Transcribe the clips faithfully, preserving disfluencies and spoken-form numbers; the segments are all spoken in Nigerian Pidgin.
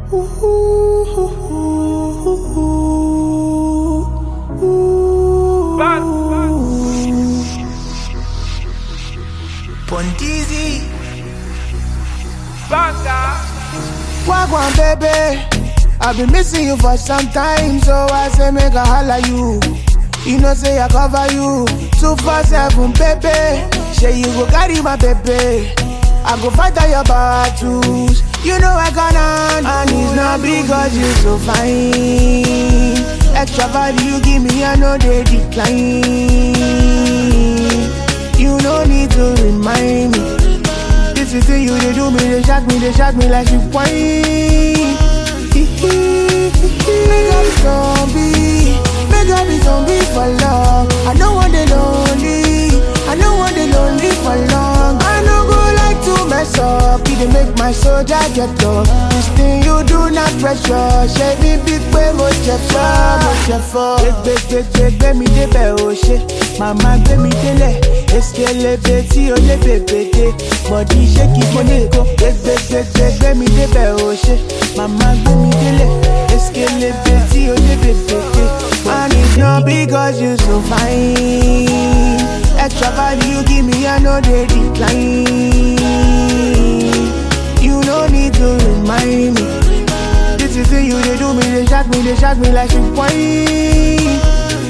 Pontizi Banga. Wagwan baby, I've been missing you for some time, so I say make a holla you. You know say I cover you two four seven, baby. Say you go carry my baby, I go fight all your battles. You know I gonna, and it's not because you so fine. Extra value you give me, I know they decline. You no need to remind me. This is the you, they do me, they shock me, they shock me like you whine. Make up zombie, make up zombie for love. I don't want the lonely, I don't want the lonely for long. I don't go like to mess up, it dey make my soldier get up. This thing you do not pressure, shake me big way, mo chefa, mo chefa. Big, big, big, big, me de be oh shit. Mama gbé mi délẹ̀, eskelebe tí o lè bèbèdè. Body shake it money go, gbégbégbégbé gbé mi débẹ̀ o ṣe. Mama gbé mi délẹ̀, eskelebe tí o lè bèbèdè. And it's not because you so fine. Extra value you give me, I know they decline. You no need to remind me. This is the you, they do me, they shock me, they shock me like you whine.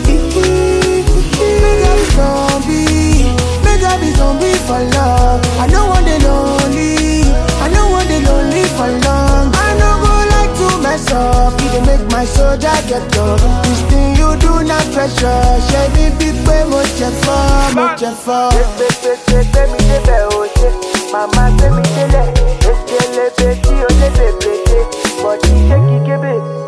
Make up zombie, make up zombie for love. I don't want the lonely, I don't want the lonely for long. I don't go like to mess up, it dey make my soldier get up. This thing you do not pressure, shake me big way, mo chefa, mo chefa. Gbé mi débẹ̀ o ṣe, mama gbé mi délẹ̀, eskelebe tí o lè bèbèdè, body shake it kébé.